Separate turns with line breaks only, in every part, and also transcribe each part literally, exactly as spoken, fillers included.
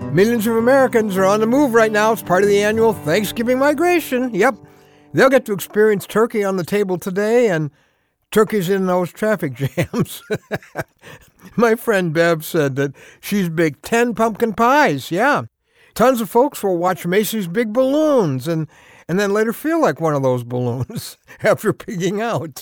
Millions of Americans are on the move right now. It's part of the annual Thanksgiving migration. Yep. They'll get to experience turkey on the table today and turkeys in those traffic jams. My friend Bev said that she's baked ten pumpkin pies. Yeah. Tons of folks will watch Macy's Big Balloons and, and then later feel like one of those balloons after pigging out.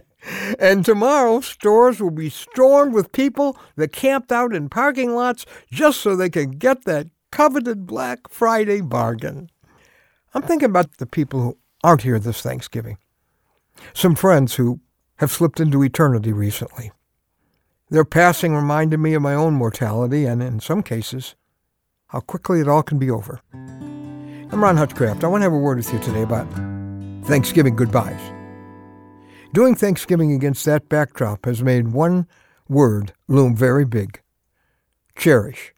And tomorrow, stores will be stormed with people that camped out in parking lots just so they can get that coveted Black Friday bargain. I'm thinking about the people who aren't here this Thanksgiving. Some friends who have slipped into eternity recently. Their passing reminded me of my own mortality and, in some cases, how quickly it all can be over. I'm Ron Hutchcraft. I want to have a word with you today about Thanksgiving goodbyes. Doing Thanksgiving against that backdrop has made one word loom very big: cherish.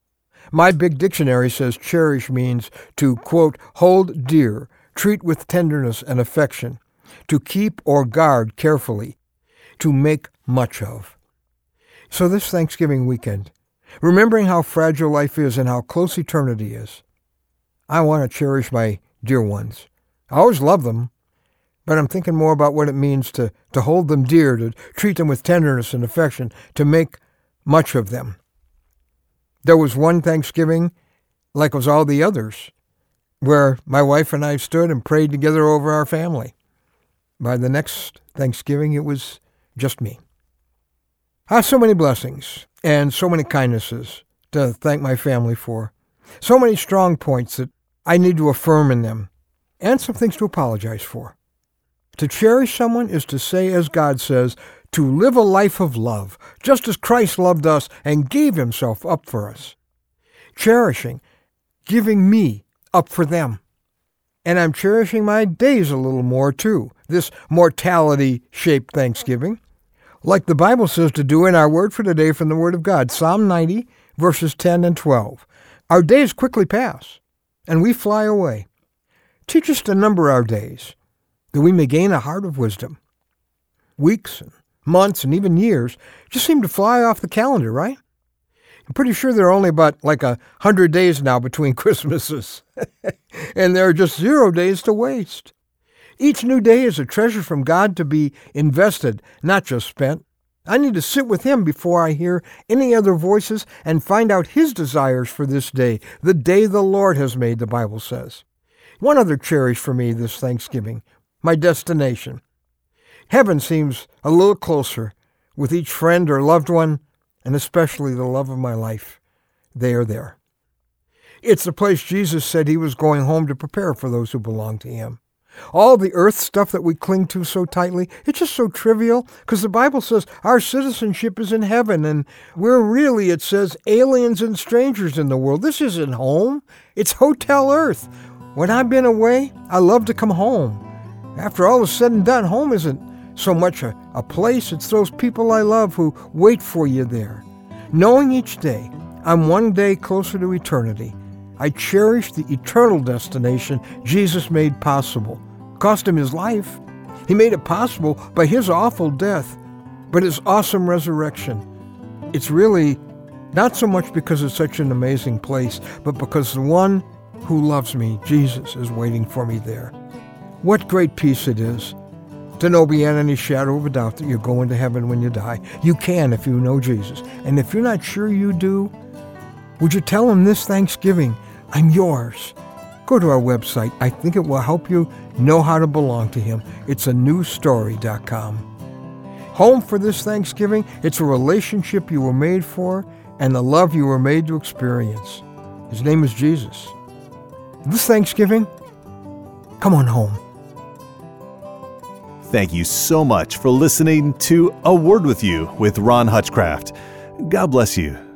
My big dictionary says cherish means to, quote, hold dear, treat with tenderness and affection, to keep or guard carefully, to make much of. So this Thanksgiving weekend, remembering how fragile life is and how close eternity is, I want to cherish my dear ones. I always love them, but I'm thinking more about what it means to, to hold them dear, to treat them with tenderness and affection, to make much of them. There was one Thanksgiving, like was all the others, where my wife and I stood and prayed together over our family. By the next Thanksgiving, it was just me. I have so many blessings and so many kindnesses to thank my family for, so many strong points that I need to affirm in them, and some things to apologize for. To cherish someone is to say, as God says, to live a life of love, just as Christ loved us and gave himself up for us. Cherishing, giving me up for them. And I'm cherishing my days a little more, too, this mortality-shaped Thanksgiving, like the Bible says to do in our word for today from the Word of God, Psalm ninety, verses ten and twelve. Our days quickly pass, and we fly away. Teach us to number our days, that we may gain a heart of wisdom. Weeks and months and even years just seem to fly off the calendar, right? I'm pretty sure there are only about like a hundred days now between Christmases, and there are just zero days to waste. Each new day is a treasure from God to be invested, not just spent. I need to sit with him before I hear any other voices and find out his desires for this day, the day the Lord has made, the Bible says. One other cherish for me this Thanksgiving: my destination. Heaven seems a little closer with each friend or loved one, and especially the love of my life. They are there. It's the place Jesus said he was going home to prepare for those who belong to him. All the earth stuff that we cling to so tightly, it's just so trivial, because the Bible says our citizenship is in heaven, and we're really, it says, aliens and strangers in the world. This isn't home. It's Hotel Earth. When I've been away, I love to come home. After all is said and done, home isn't so much a, a place, it's those people I love who wait for you there. Knowing each day I'm one day closer to eternity, I cherish the eternal destination Jesus made possible. It cost him his life. He made it possible by his awful death, but his awesome resurrection. It's really not so much because it's such an amazing place, but because the one who loves me, Jesus, is waiting for me there. What great peace it is to know beyond any shadow of a doubt that you're going to heaven when you die. You can if you know Jesus. And if you're not sure you do, would you tell him this Thanksgiving, I'm yours? Go to our website. I think it will help you know how to belong to him. It's a new story dot com. Home for this Thanksgiving, it's a relationship you were made for and the love you were made to experience. His name is Jesus. This Thanksgiving, come on home.
Thank you so much for listening to A Word With You with Ron Hutchcraft. God bless you.